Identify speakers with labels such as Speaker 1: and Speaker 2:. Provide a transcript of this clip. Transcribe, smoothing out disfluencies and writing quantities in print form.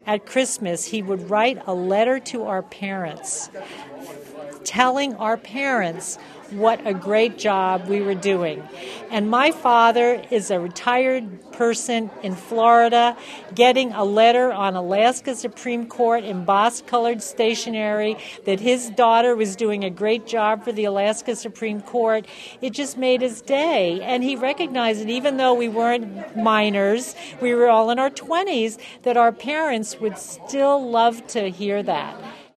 Speaker 1: at Christmas, he would write a letter to our parents, telling our parents what a great job we were doing. And my father is a retired person in Florida getting a letter on Alaska Supreme Court embossed-colored stationery that his daughter was doing a great job for the Alaska Supreme Court. It just made his day. And he recognized that even though we weren't minors, we were all in our 20s, that our parents would still love to hear that.